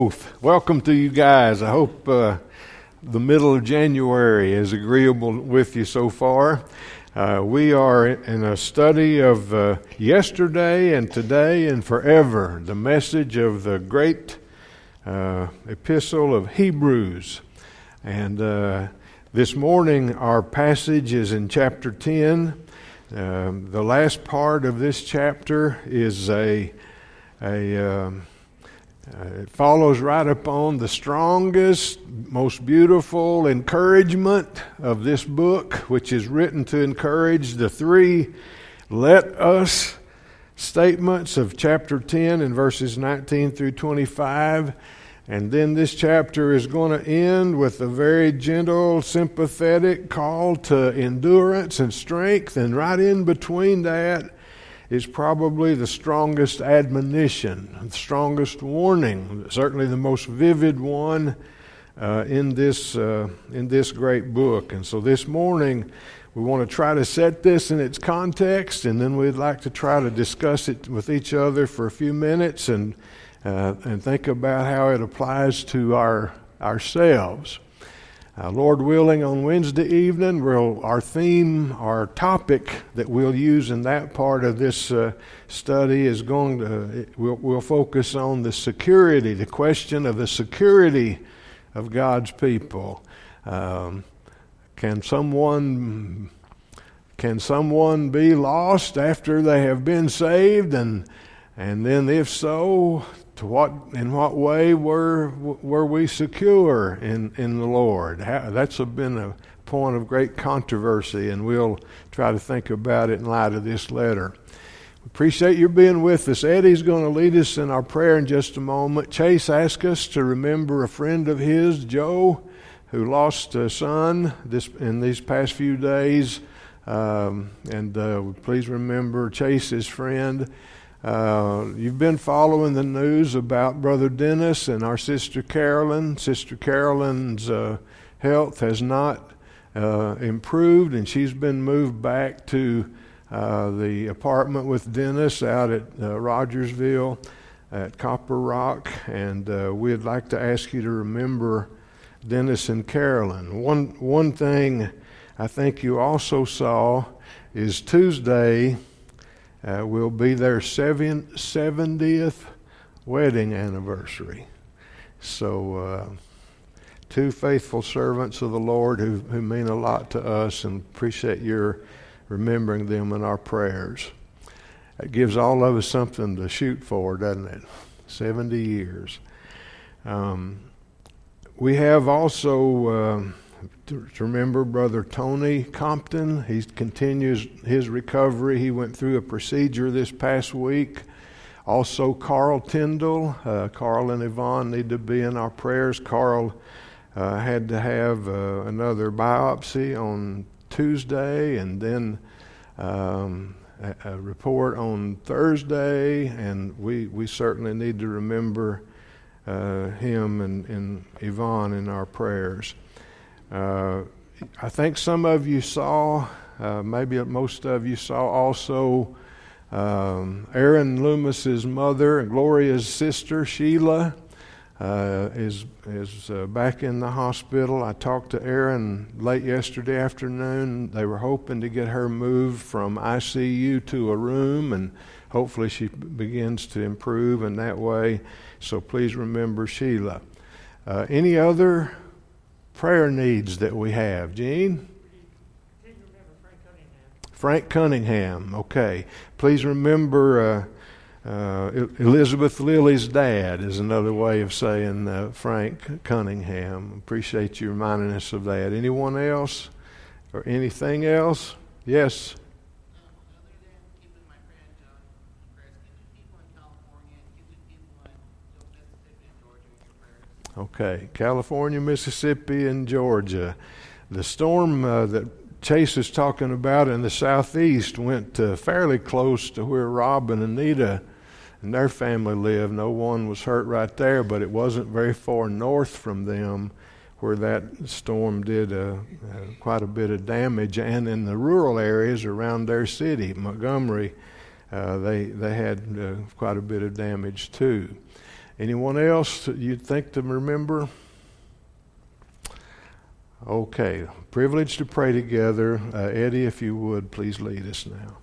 Welcome to you guys. I hope the middle of January is agreeable with you so far. We are in a study of yesterday and today and forever, the message of the great epistle of Hebrews. And this morning our passage is in chapter 10. The last part of this chapter is it follows right upon the strongest, most beautiful encouragement of this book, which is written to encourage the three let us statements of chapter 10 in verses 19 through 25. And then this chapter is going to end with a very gentle, sympathetic call to endurance and strength. And right in between that is probably the strongest admonition, the strongest warning, certainly the most vivid one in this great book. And so this morning we want to try to set this in its context, and then we'd like to try to discuss it with each other for a few minutes and think about how it applies to ourselves. Lord willing, on Wednesday evening, our topic that we'll use in that part of this study is we'll focus on the question of the security of God's people. Can someone be lost after they have been saved, and then if so, in what way were we secure in the Lord? That's been a point of great controversy, and we'll try to think about it in light of this letter. We appreciate your being with us. Eddie's going to lead us in our prayer in just a moment. Chase asked us to remember a friend of his, Joe, who lost a son in these past few days. Please remember Chase's friend. You've been following the news about Brother Dennis and our Sister Carolyn. Sister Carolyn's health has not improved, and she's been moved back to the apartment with Dennis out at Rogersville at Copper Rock. And we'd like to ask you to remember Dennis and Carolyn. One thing I think you also saw is Tuesday will be their 70th wedding anniversary. So two faithful servants of the Lord who mean a lot to us, and appreciate your remembering them in our prayers. It gives all of us something to shoot for, doesn't it? 70 years. We have also to remember Brother Tony Compton. He continues his recovery. He went through a procedure this past week. Also Carl Tyndall. Carl and Yvonne need to be in our prayers. Carl had to have another biopsy on Tuesday, and then a report on Thursday, and we certainly need to remember him and Yvonne in our prayers. I think some of you saw, maybe most of you saw also, Aaron Loomis's mother and Gloria's sister, Sheila, is back in the hospital. I talked to Aaron late yesterday afternoon. They were hoping to get her moved from ICU to a room, and hopefully she begins to improve in that way. So please remember Sheila. Any other prayer needs that we have? Gene? Frank Cunningham. Okay. Please remember Elizabeth Lily's dad is another way of saying Frank Cunningham. Appreciate you reminding us of that. Anyone else or anything else? Yes. Okay, California, Mississippi, and Georgia. The storm that Chase is talking about in the southeast went fairly close to where Rob and Anita and their family live. No one was hurt right there, but it wasn't very far north from them where that storm did quite a bit of damage. And in the rural areas around their city, Montgomery, they had quite a bit of damage too. Anyone else that you'd think to remember? Okay, privileged to pray together. Eddie, if you would, please lead us now.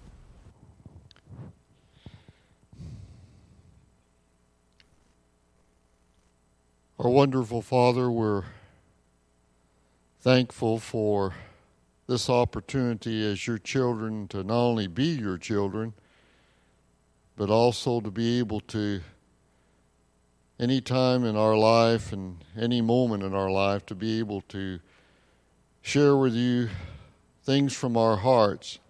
Our wonderful Father, we're thankful for this opportunity as your children to not only be your children, but also to be able to, any time in our life and any moment in our life, to be able to share with you things from our hearts,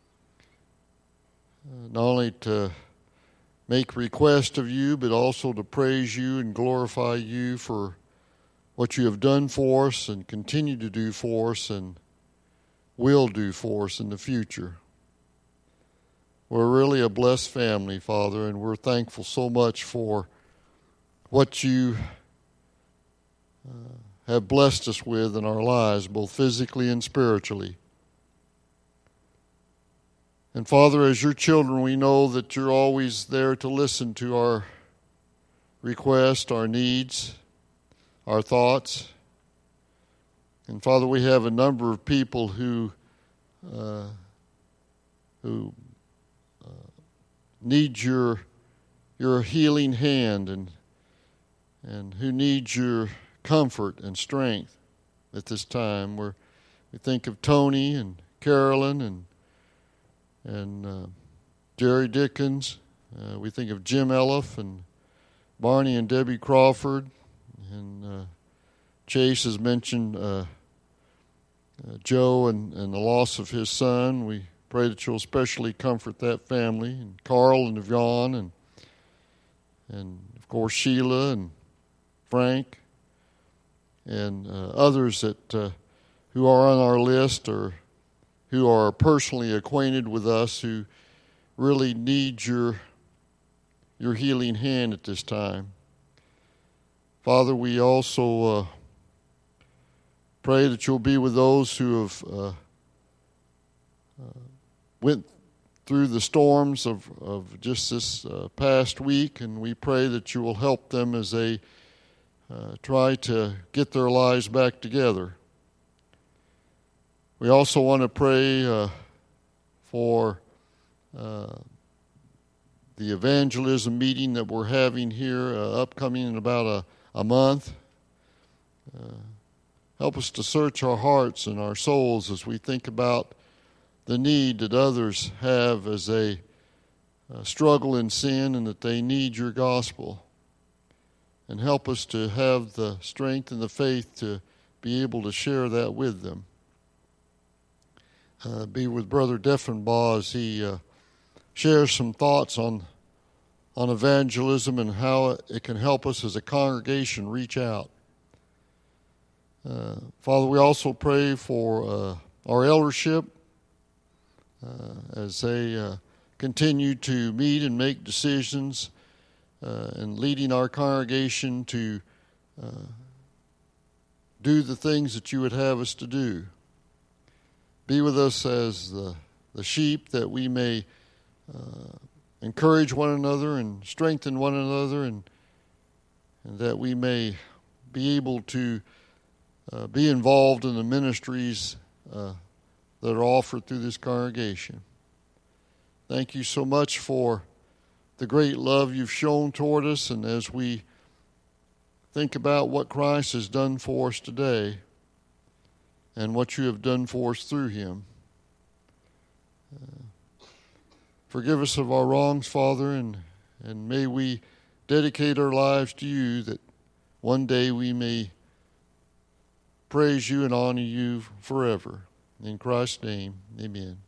not only to make request of you, but also to praise you and glorify you for what you have done for us and continue to do for us and will do for us in the future. We're really a blessed family, Father, and we're thankful so much for what you have blessed us with in our lives, both physically and spiritually. And Father, as your children, we know that you're always there to listen to our requests, our needs, our thoughts. And Father, we have a number of people who need your healing hand and who need your comfort and strength at this time. We think of Tony and Carolyn and Jerry Dickens. We think of Jim Elliff and Barney and Debbie Crawford. And Chase has mentioned Joe and the loss of his son. We pray that you'll especially comfort that family. And Carl and Yvonne and of course Sheila and Frank and others that who are on our list or who are personally acquainted with us who really need your healing hand at this time. Father, we also pray that you'll be with those who have went through the storms of just this past week, and we pray that you will help them as they try to get their lives back together. We also want to pray for the evangelism meeting that we're having here upcoming in about a month. Help us to search our hearts and our souls as we think about the need that others have as they struggle in sin and that they need your gospel. And help us to have the strength and the faith to be able to share that with them. Be with Brother Deffenbaugh as he shares some thoughts on evangelism and how it can help us as a congregation reach out. Father, we also pray for our eldership as they continue to meet and make decisions and leading our congregation to do the things that you would have us to do. Be with us as the sheep, that we may encourage one another and strengthen one another, and that we may be able to be involved in the ministries that are offered through this congregation. Thank you so much for the great love you've shown toward us, and as we think about what Christ has done for us today and what you have done for us through him. Forgive us of our wrongs, Father, and may we dedicate our lives to you, that one day we may praise you and honor you forever. In Christ's name, amen.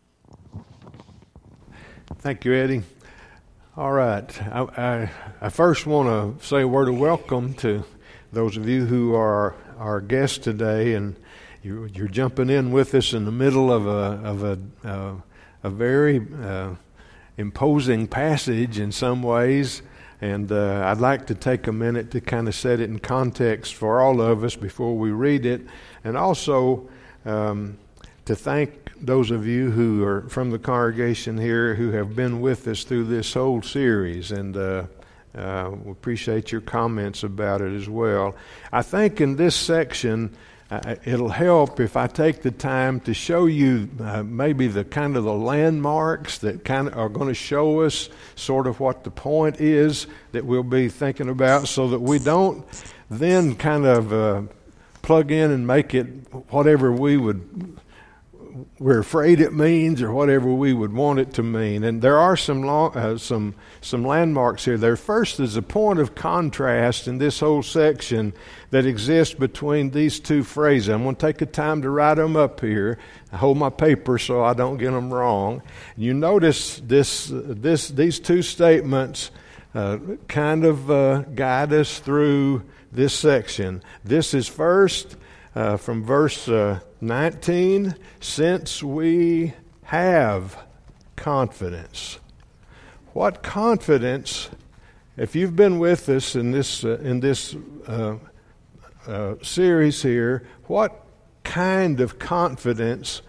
Thank you, Eddie. All right. I first want to say a word of welcome to those of you who are our guests today, and you're jumping in with us in the middle of a very imposing passage in some ways, and I'd like to take a minute to kind of set it in context for all of us before we read it, and also to thank those of you who are from the congregation here who have been with us through this whole series, and We appreciate your comments about it as well. I think in this section, it'll help if I take the time to show you maybe the kind of the landmarks that kind of are going to show us sort of what the point is that we'll be thinking about, so that we don't then kind of plug in and make it whatever we're afraid it means, or whatever we would want it to mean. And there are some landmarks here. There first is a point of contrast in this whole section that exists between these two phrases. I'm going to take the time to write them up here. I hold my paper so I don't get them wrong. You notice these two statements kind of guide us through this section. This is first from verse 19, since we have confidence. What confidence, if you've been with us in this series here, what kind of confidence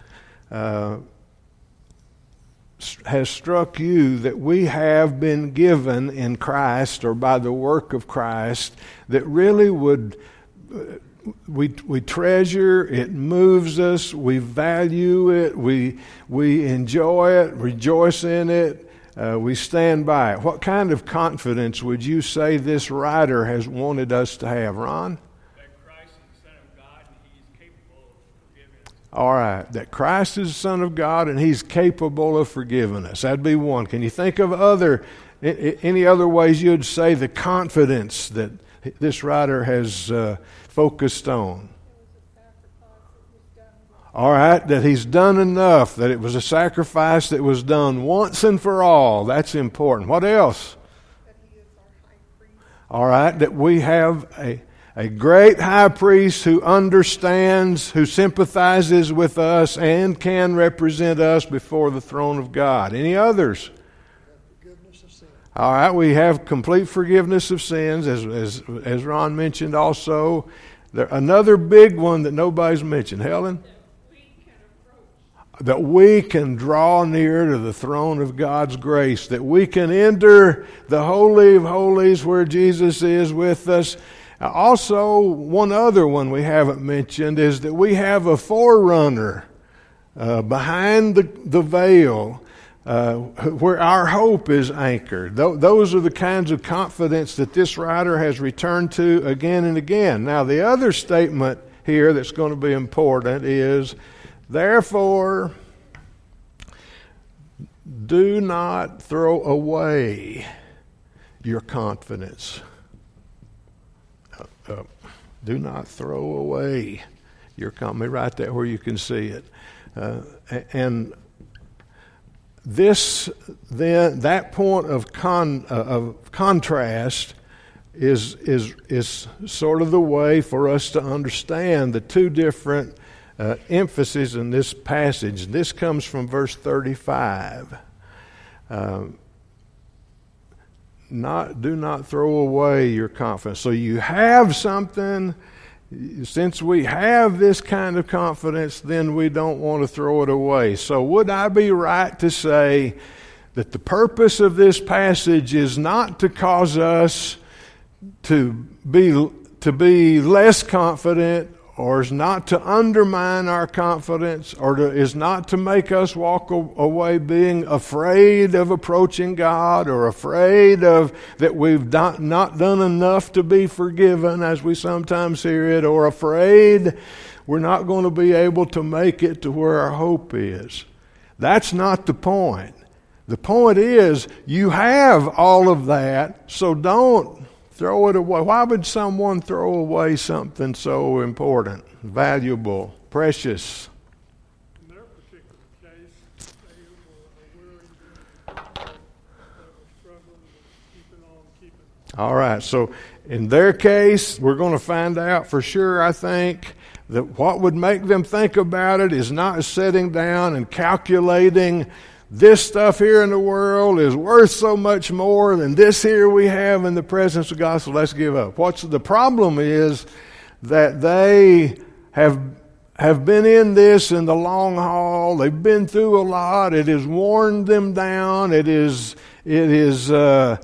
has struck you that we have been given in Christ, or by the work of Christ, that really would we treasure, it moves us, we value it, we enjoy it, rejoice in it, we stand by it? What kind of confidence would you say this writer has wanted us to have, Ron? That Christ is the Son of God and He's capable of forgiving us. All right, that Christ is the Son of God and He's capable of forgiving us. That'd be one. Can you think of any other ways you'd say the confidence that this writer has focused on? All right, that He's done enough, that it was a sacrifice that was done once and for all. That's important. What else? That He is our high priest. All right, that we have a great high priest who understands, who sympathizes with us, and can represent us before the throne of God. Any others? Forgiveness of sin. All right, we have complete forgiveness of sins, as Ron mentioned also. Another big one that nobody's mentioned. Helen? That we can draw near to the throne of God's grace, that we can enter the Holy of Holies where Jesus is with us. Also, one other one we haven't mentioned is that we have a forerunner behind the veil where our hope is anchored. Those are the kinds of confidence that this writer has returned to again and again. Now, the other statement here that's going to be important is, therefore, do not throw away your confidence. Do not throw away your confidence. Right there where you can see it. And this, then, that point of contrast is sort of the way for us to understand the two different emphasis in this passage. This comes from verse 35. Do not throw away your confidence. So you have something. Since we have this kind of confidence, then we don't want to throw it away. So would I be right to say that the purpose of this passage is not to cause us to be less confident, or is not to undermine our confidence, or is not to make us walk away being afraid of approaching God, or afraid of that we've not done enough to be forgiven, as we sometimes hear it, or afraid we're not going to be able to make it to where our hope is? That's not the point. The point is, you have all of that, so don't throw it away. Why would someone throw away something so important, valuable, precious? In their particular case, they were willing to, they were struggling with keeping. All right, so in their case, we're going to find out for sure, I think, that what would make them think about it is not sitting down and calculating this stuff here in the world is worth so much more than this here we have in the presence of God, so let's give up. What's the problem is that they have been in this in the long haul. They've been through a lot. It has worn them down. It is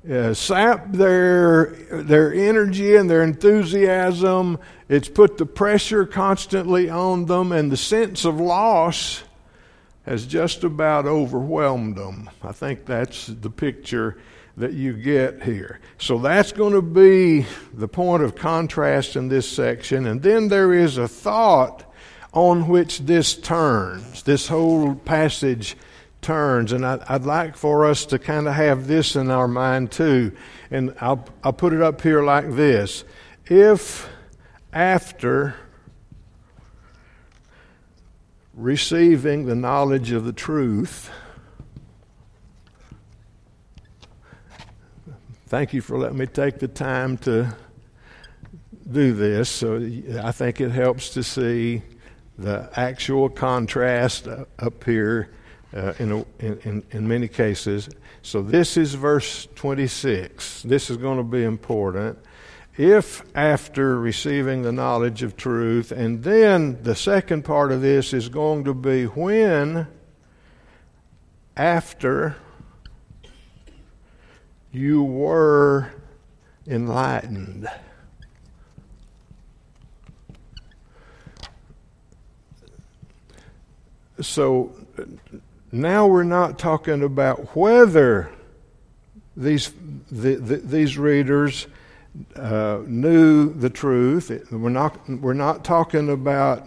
sapped their energy and their enthusiasm. It's put the pressure constantly on them, and the sense of loss has just about overwhelmed them. I think that's the picture that you get here. So that's going to be the point of contrast in this section. And then there is a thought on which this turns. This whole passage turns. And I'd like for us to kind of have this in our mind too. And I'll put it up here like this. If after receiving the knowledge of the truth, thank you for letting me take the time to do this. So I think it helps to see the actual contrast up here in many cases. So this is verse 26. This is going to be important. If after receiving the knowledge of truth, and then the second part of this is going to be when after you were enlightened. So now we're not talking about whether these readers knew the truth. We're not talking about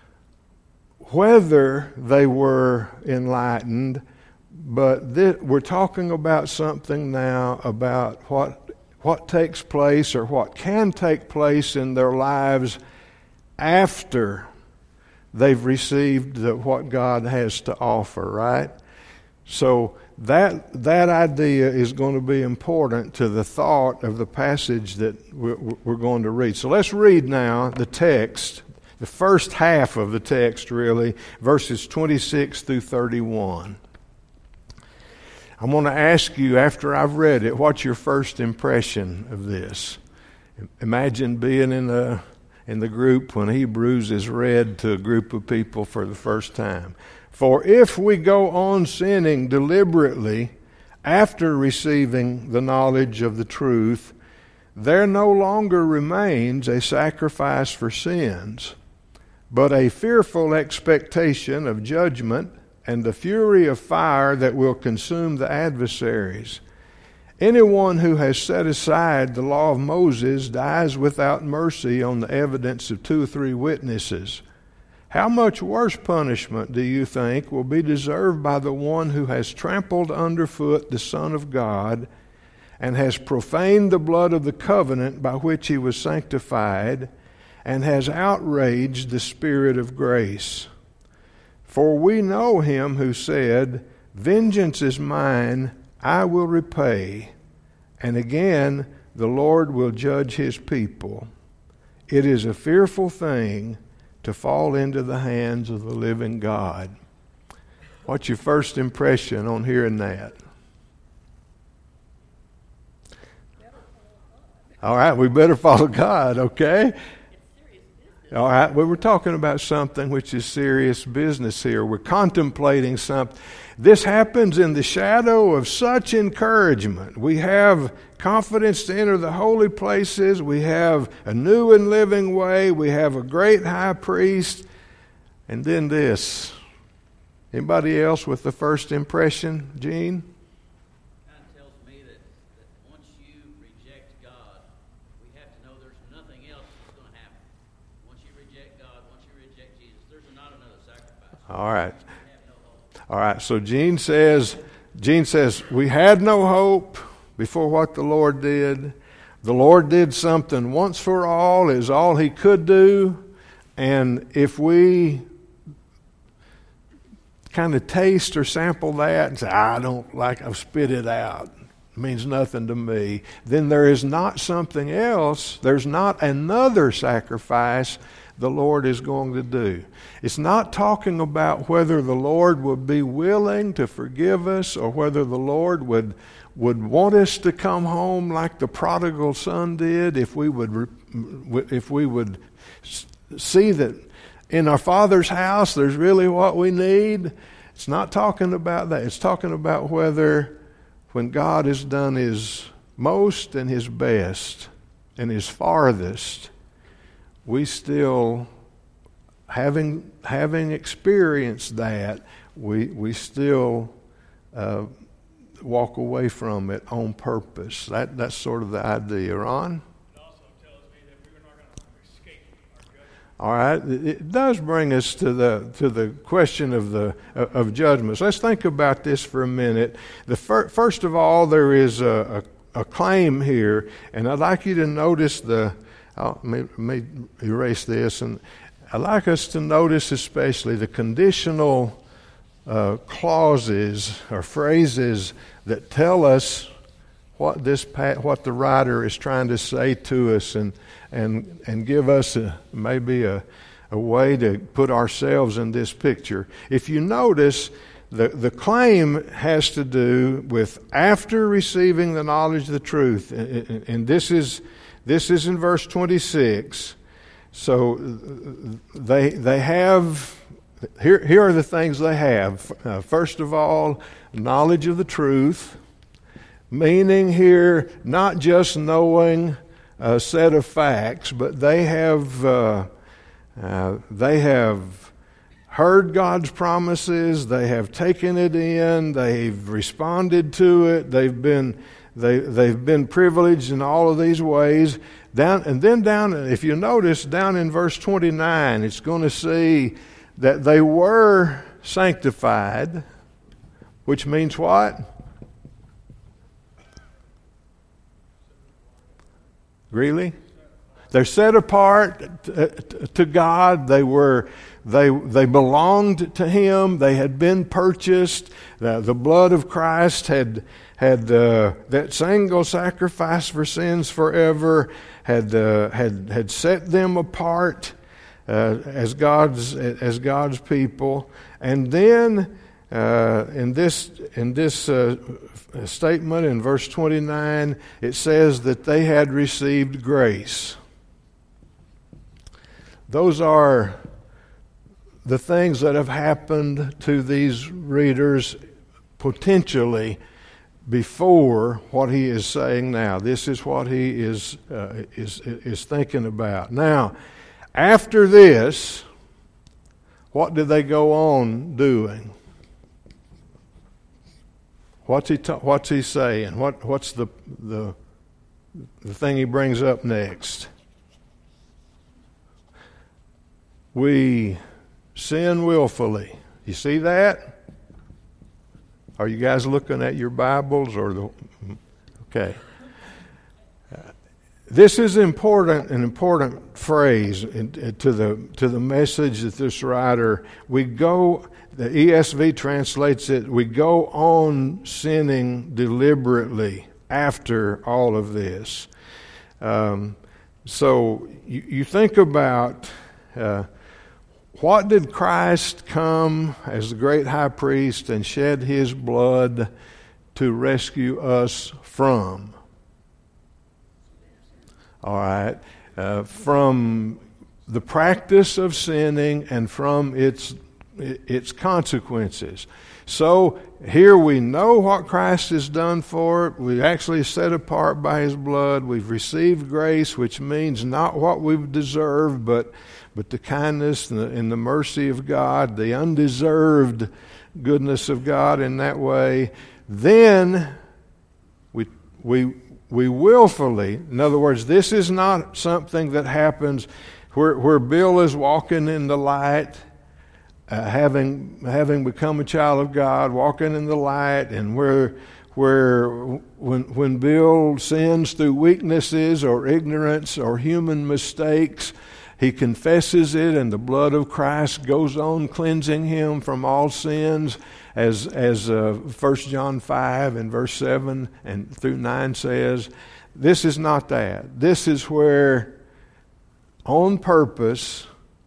whether they were enlightened, but we're talking about something now about what takes place or what can take place in their lives after they've received what God has to offer, right? So that idea is going to be important to the thought of the passage that we're going to read. So let's read now the text, the first half of the text really, verses 26 through 31. I'm going to ask you, after I've read it, what's your first impression of this? Imagine being in the group when Hebrews is read to a group of people for the first time. For if we go on sinning deliberately after receiving the knowledge of the truth, there no longer remains a sacrifice for sins, but a fearful expectation of judgment and the fury of fire that will consume the adversaries. Anyone who has set aside the law of Moses dies without mercy on the evidence of 2 or 3 witnesses. How much worse punishment, do you think, will be deserved by the one who has trampled underfoot the Son of God and has profaned the blood of the covenant by which he was sanctified and has outraged the Spirit of grace? For we know him who said, "Vengeance is mine, I will repay," and again, the Lord will judge his people. It is a fearful thing to fall into the hands of the living God. What's your first impression on hearing that? All right, we better follow God, okay? All right, well, we're talking about something which is serious business here. We're contemplating something. This happens in the shadow of such encouragement. We have confidence to enter the holy places. We have a new and living way. We have a great high priest. And then this. Anybody else with the first impression? Gene? Kind of tells me that once you reject God, we have to know there's nothing else that's going to happen. Once you reject God, once you reject Jesus, there's not another sacrifice. All right. All right, so Gene says, we had no hope before what the Lord did. The Lord did something once for all, is all he could do. And if we kind of taste or sample that and say, I don't like, I've spit it out, it means nothing to me, then there is not something else, there's not another sacrifice the Lord is going to do. It's not talking about whether the Lord would be willing to forgive us or whether the Lord would want us to come home like the prodigal son did if we would see that in our Father's house there's really what we need. It's not talking about that. It's talking about whether when God has done his most and his best and his farthest, we still, having experienced that, we still walk away from it on purpose. That's sort of the idea. Ron? It also tells me that we're not going to escape our judgment. All right, it does bring us to the question of judgments. Let's think about this for a minute. First of all, there is a claim here, and I'd like you to notice let me erase this, and I'd like us to notice especially the conditional clauses or phrases that tell us what the writer is trying to say to us, and give us maybe a way to put ourselves in this picture. If you notice, the claim has to do with after receiving the knowledge of the truth, and this is in verse 26. So they have. Here are the things they have. First of all, knowledge of the truth, meaning here not just knowing a set of facts, but they have heard God's promises. They have taken it in. They've responded to it. They've been privileged in all of these ways. If you notice down in verse 29, it's going to see that they were sanctified, which means what? Really? They're set apart to God. They belonged to Him. They had been purchased. The blood of Christ had that single sacrifice for sins forever had set them apart as God's people. And then in this statement in verse 29, it says that they had received grace. Those are the things that have happened to these readers potentially before what he is saying now. This is what he is thinking about. Now, after this, what did they go on doing? What's he saying? What's the thing he brings up next? We sin willfully. You see that? Are you guys looking at your Bibles okay? This is an important phrase to the message that this writer. The ESV translates it, we go on sinning deliberately after all of this. So you think about what did Christ come as the great high priest and shed his blood to rescue us from? All right, from the practice of sinning and from its consequences. So here we know what Christ has done for it. We're actually set apart by His blood. We've received grace, which means not what we've deserved, but the kindness and the mercy of God, the undeserved goodness of God in that way. Then we willfully, in other words, this is not something that happens where Bill is walking in the light, having become a child of God, walking in the light, and when Bill sins through weaknesses or ignorance or human mistakes, he confesses it, and the blood of Christ goes on cleansing him from all sins, as 1 John 5 and verse 7 and through 9 says. This is not that. This is where, on purpose,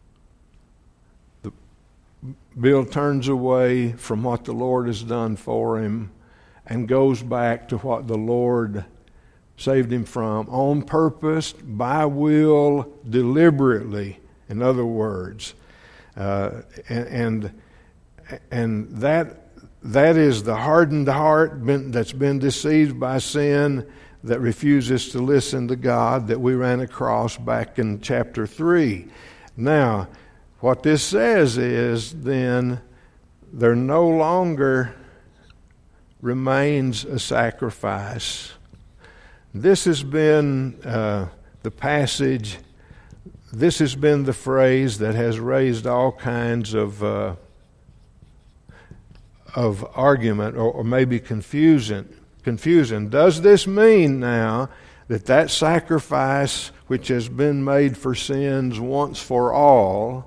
Bill turns away from what the Lord has done for him and goes back to what the Lord saved him from, on purpose, by will, deliberately, in other words. And that is the hardened heart that's been deceived by sin. that refuses to listen to God that we ran across back in chapter 3. Now, what this says is then there no longer remains a sacrifice. This has been the passage, this has been the phrase that has raised all kinds of argument or maybe confusion. Does this mean now that sacrifice which has been made for sins once for all,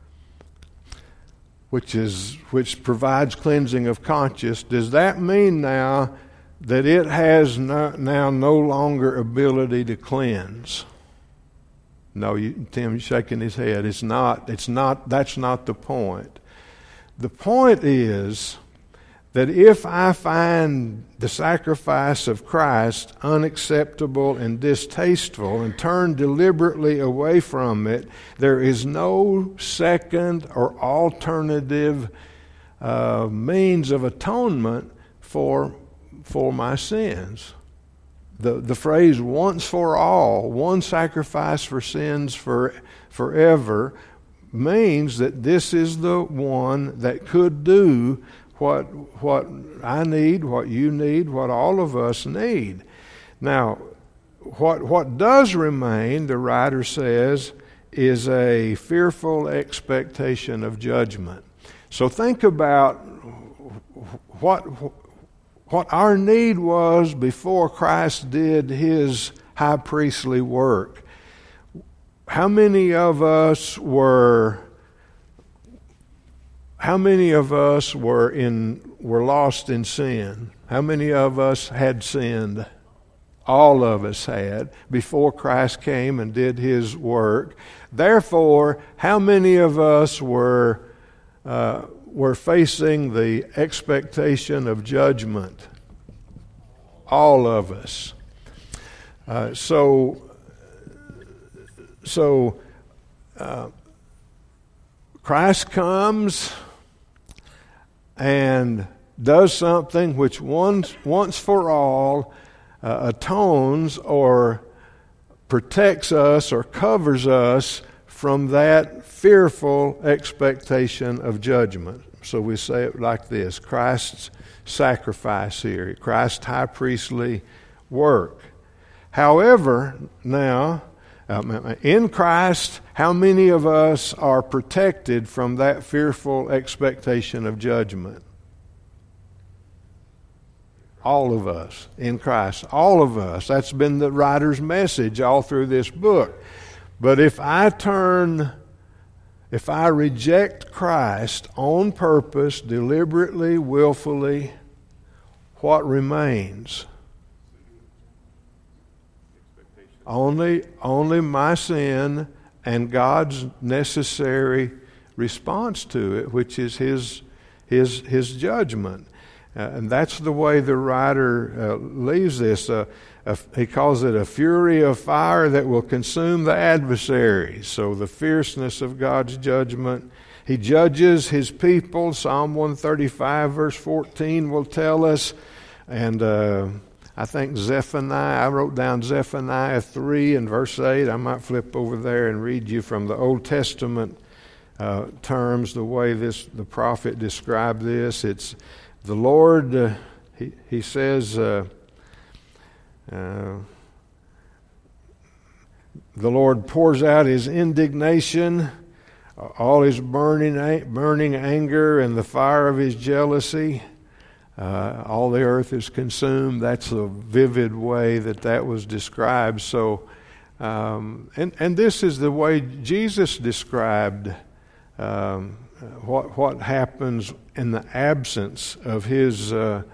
which provides cleansing of conscience, does that mean now that it has now no longer ability to cleanse? No, Tim's shaking his head. It's not. That's not the point. The point is that if I find the sacrifice of Christ unacceptable and distasteful and turn deliberately away from it, there is no second or alternative means of atonement for my sins. The phrase once for all, one sacrifice for sins forever, means that this is the one that could do what I need, what you need, what all of us need. Now, what does remain, the writer says, is a fearful expectation of judgment. So think about what our need was before Christ did his high priestly work. How many of us were lost in sin? How many of us had sinned? All of us had before Christ came and did his work. Therefore, how many of us were facing the expectation of judgment? All of us. So Christ comes and does something which once for all atones or protects us or covers us from that fearful expectation of judgment. So we say it like this: Christ's sacrifice here, Christ's high priestly work. However, now, in Christ, how many of us are protected from that fearful expectation of judgment? All of us in Christ. All of us. That's been the writer's message all through this book. But if I reject Christ on purpose, deliberately, willfully, what remains? Only my sin and God's necessary response to it, which is His judgment. And that's the way the writer leaves this. He calls it a fury of fire that will consume the adversaries. So the fierceness of God's judgment. He judges His people. Psalm 135 verse 14 will tell us. And I think Zephaniah, I wrote down Zephaniah 3 and verse 8. I might flip over there and read you from the Old Testament terms, the way the prophet described this. It's the Lord, he says, the Lord pours out His indignation, all His burning anger, and the fire of His jealousy. All the earth is consumed. That's a vivid way that was described. So, and this is the way Jesus described what happens in the absence of His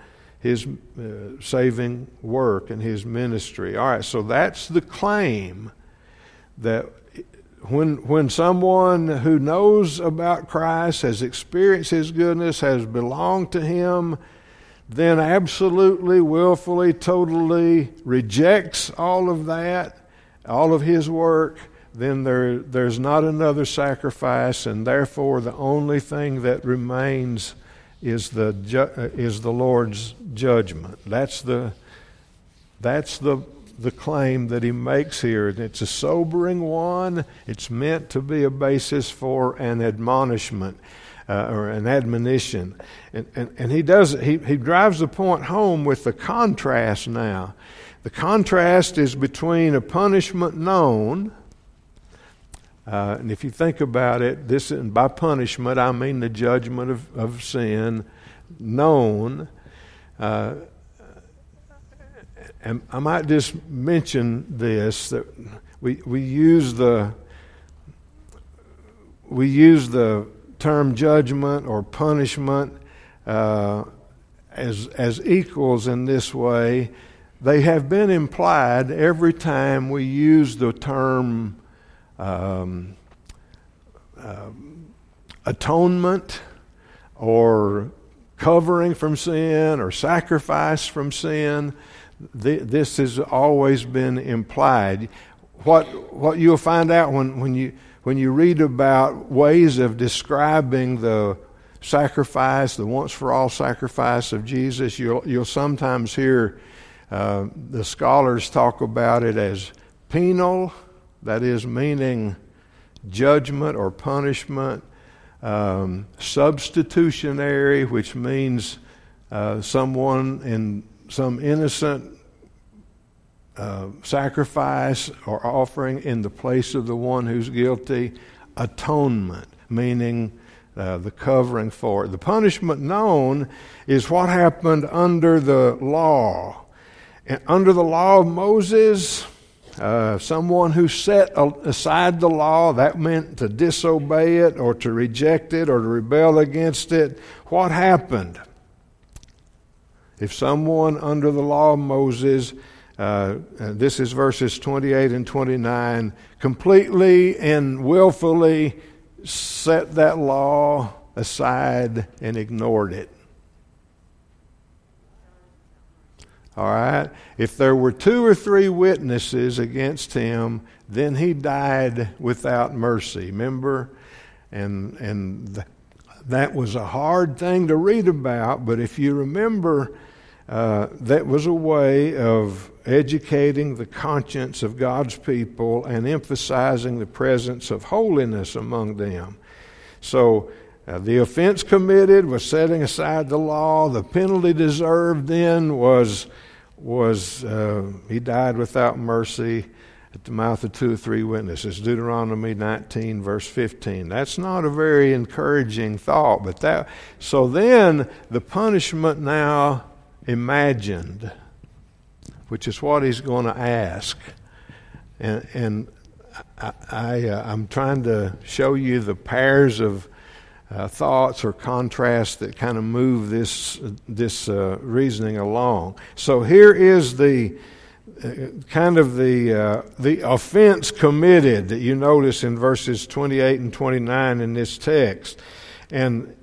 saving work and His ministry. All right, so that's the claim that when someone who knows about Christ, has experienced His goodness, has belonged to Him, then absolutely, willfully, totally rejects all of that, all of His work, then there's not another sacrifice, and therefore the only thing that remains is the Lord's judgment. That's the That's the claim that he makes here. It's a sobering one. It's meant to be a basis for an admonishment or an admonition. And he drives the point home with the contrast now. The contrast is between a punishment known, and if you think about it, by punishment I mean the judgment of sin, known. And I might just mention this, that we use the term judgment or punishment as equals in this way. They have been implied every time we use the term atonement or covering from sin or sacrifice from sin. This has always been implied. What you'll find out when you read about ways of describing the sacrifice, the once for all sacrifice of Jesus, you'll sometimes hear the scholars talk about it as penal, that is, meaning judgment or punishment, substitutionary, which means someone in some innocent sacrifice or offering in the place of the one who's guilty, atonement, meaning the covering for it. The punishment known is what happened under the law. And under the law of Moses, someone who set aside the law, that meant to disobey it or to reject it or to rebel against it. What happened? If someone under the law of Moses, this is verses 28 and 29, completely and willfully set that law aside and ignored it. All right? If there were 2 or 3 witnesses against him, then he died without mercy. Remember? And that was a hard thing to read about, but if you remember, that was a way of educating the conscience of God's people and emphasizing the presence of holiness among them. So the offense committed was setting aside the law. The penalty deserved then was he died without mercy at the mouth of 2 or 3 witnesses. Deuteronomy 19, verse 15. That's not a very encouraging thought, but so then the punishment now imagined, which is what he's going to ask. And I'm trying to show you the pairs of thoughts or contrasts that kind of move this reasoning along. So here is the offense committed that you notice in verses 28 and 29 in this text, and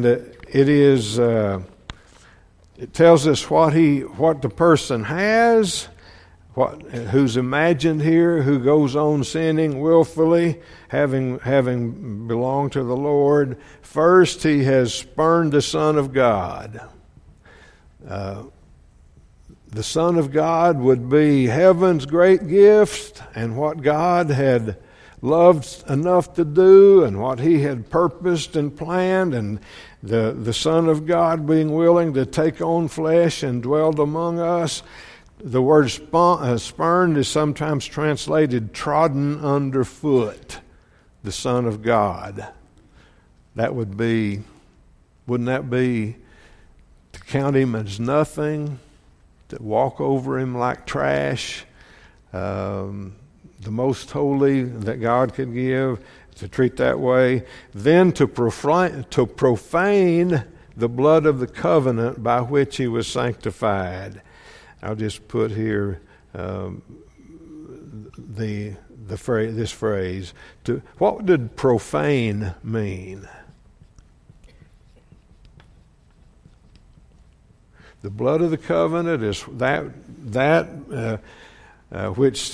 it tells us what the person has, who's imagined here, who goes on sinning willfully, having belonged to the Lord. First, he has spurned the Son of God. The Son of God would be heaven's great gift and what God had loved enough to do and what he had purposed and planned, and the Son of God being willing to take on flesh and dwelled among us. The word spurned is sometimes translated trodden underfoot, the Son of God. Wouldn't that be to count him as nothing, to walk over him like trash, the most holy that God could give, to treat that way, then to profane the blood of the covenant by which he was sanctified. I'll just put here this phrase. What did profane mean? The blood of the covenant is that which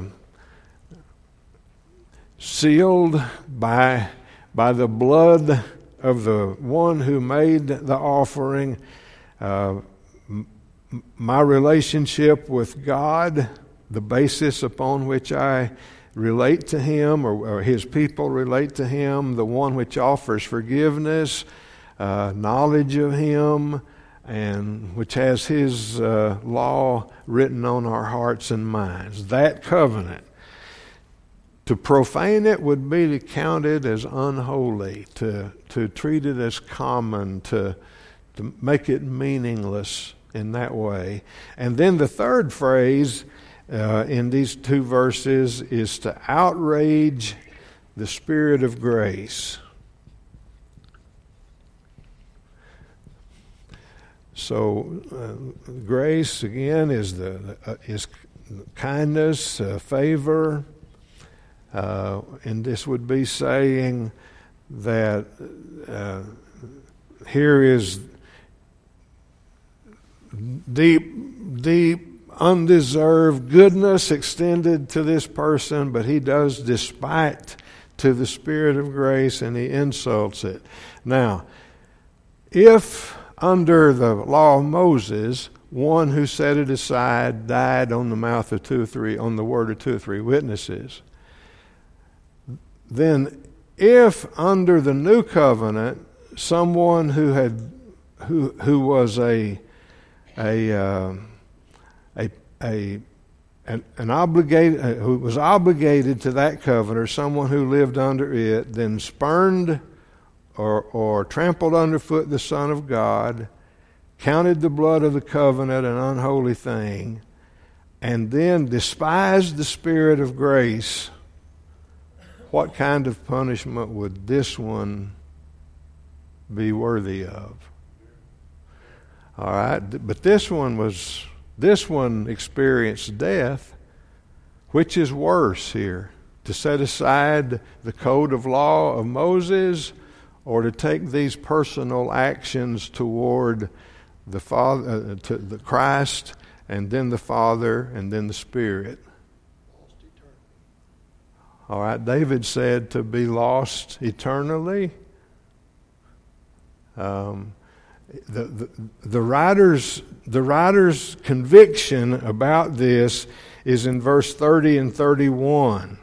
sealed by the blood of the one who made the offering, my relationship with God, the basis upon which I relate to Him or His people relate to Him, the one which offers forgiveness, knowledge of Him, and which has His law written on our hearts and minds. That covenant. To profane it would be to count it as unholy, to treat it as common, to make it meaningless in that way. And then the third phrase in these two verses is to outrage the Spirit of grace. So grace again is is kindness, favor, and this would be saying that here is deep, undeserved goodness extended to this person, but he does despite to the Spirit of grace, and he insults it. Now, if under the law of Moses, one who set it aside died on the mouth of on the word of two or three witnesses, then if under the new covenant someone who was an obligated who was obligated to that covenant, or someone who lived under it, then spurned or trampled underfoot the Son of God, counted the blood of the covenant an unholy thing, and then despised the Spirit of grace, what kind of punishment would this one be worthy of? All right, but this one experienced death. Which is worse here? To set aside the code of law of Moses, or to take these personal actions toward the Father, to the Christ, and then the Father, and then the Spirit? All right, David said to be lost eternally. The writer's conviction about this is in verse 30 and 31.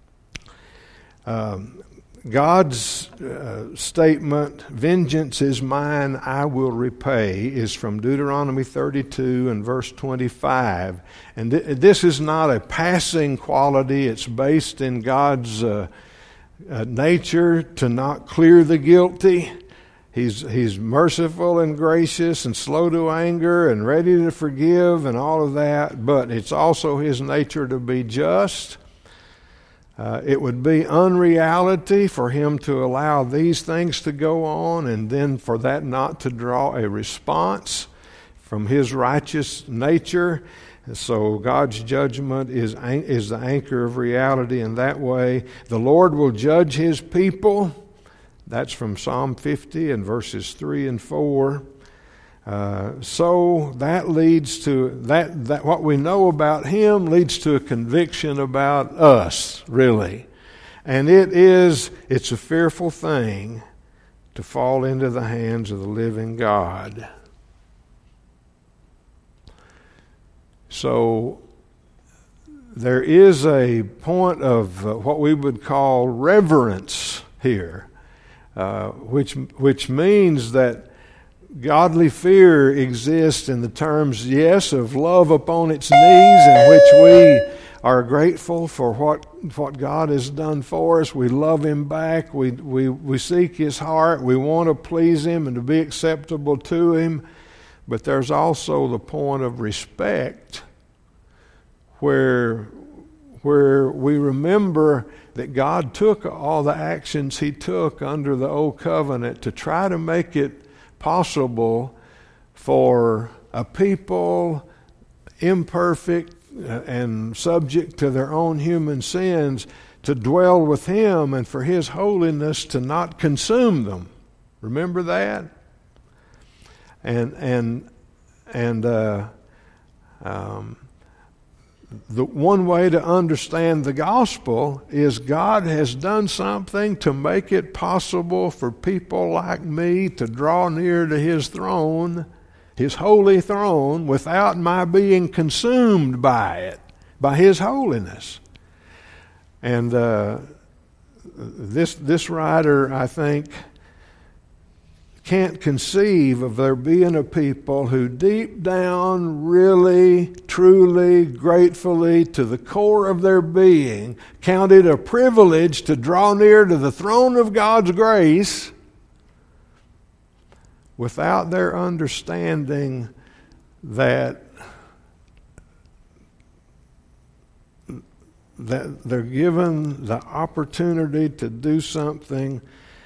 God's statement, "Vengeance is mine, I will repay," is from Deuteronomy 32 and verse 25. And this is not a passing quality. It's based in God's nature to not clear the guilty. He's merciful and gracious and slow to anger and ready to forgive and all of that, but it's also His nature to be just. It would be unreality for Him to allow these things to go on and then for that not to draw a response from His righteous nature. So God's judgment is the anchor of reality in that way. The Lord will judge His people. That's from Psalm 50 and verses 3 and 4. So that leads to that what we know about Him leads to a conviction about us, really. And it's a fearful thing to fall into the hands of the living God. So there is a point of what we would call reverence here, which means that godly fear exists in the terms, yes, of love upon its knees, in which we are grateful for what God has done for us. We love Him back. We seek His heart. We want to please Him and to be acceptable to Him. But there's also the point of respect where we remember that God took all the actions He took under the old covenant to try to make it possible for a people imperfect and subject to their own human sins to dwell with Him and for His holiness to not consume them. Remember that? The one way to understand the gospel is God has done something to make it possible for people like me to draw near to His throne. His holy throne, without my being consumed by it, by His holiness. And this writer, I think, can't conceive of there being a people who deep down, really, truly, gratefully, to the core of their being, count it a privilege to draw near to the throne of God's grace without their understanding that they're given the opportunity to do something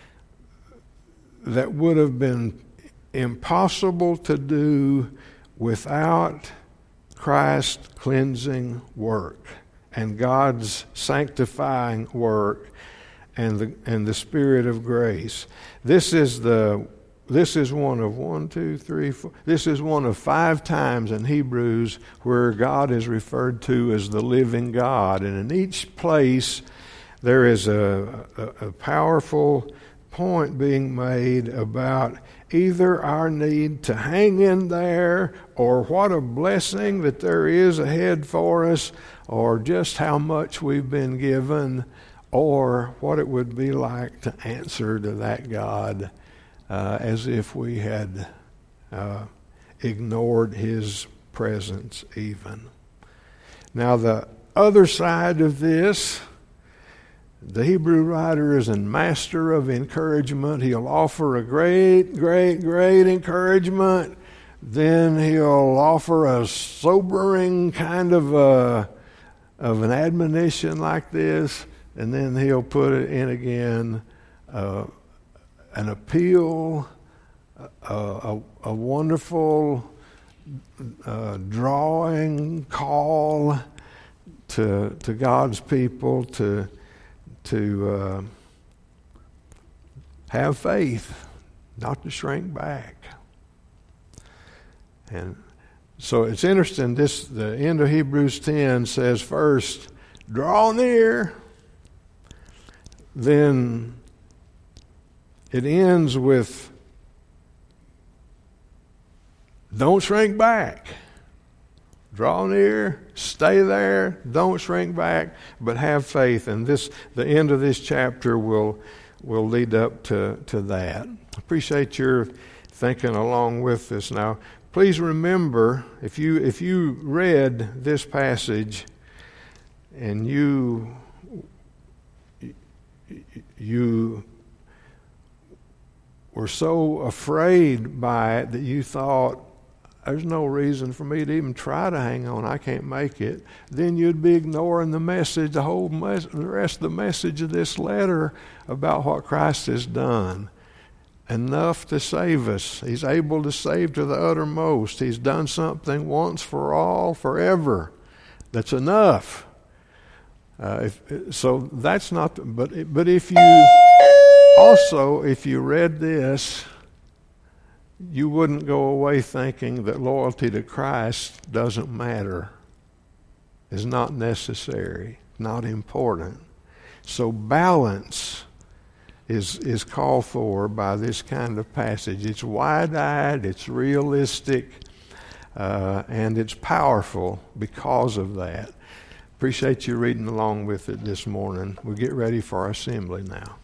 that would have been impossible to do without Christ's cleansing work and God's sanctifying work and the Spirit of grace. This is one of 5 times in Hebrews where God is referred to as the living God. And in each place there is a powerful point being made about either our need to hang in there, or what a blessing that there is ahead for us, or just how much we've been given, or what it would be like to answer to that God as if we had ignored His presence even. Now the other side of this, the Hebrew writer is a master of encouragement. He'll offer a great, great, great encouragement. Then he'll offer a sobering kind of an admonition like this, and then he'll put it in again, an appeal, a wonderful drawing call to God's people to have faith, not to shrink back. And so it's interesting, the end of Hebrews 10 says first, draw near. Then it ends with, don't shrink back. Draw near, stay there, don't shrink back, but have faith. And the end of this chapter will lead up to that. Appreciate your thinking along with us. Now, please remember, if you read this passage and you were so afraid by it that you thought, there's no reason for me to even try to hang on, I can't make it, then you'd be ignoring the message, the rest of the message of this letter about what Christ has done. Enough to save us. He's able to save to the uttermost. He's done something once for all, forever. That's enough. So that's not, but if you read this, you wouldn't go away thinking that loyalty to Christ doesn't matter, is not necessary, not important. So balance is called for by this kind of passage. It's wide-eyed, it's realistic, and it's powerful because of that. Appreciate you reading along with it this morning. We'll get ready for our assembly now.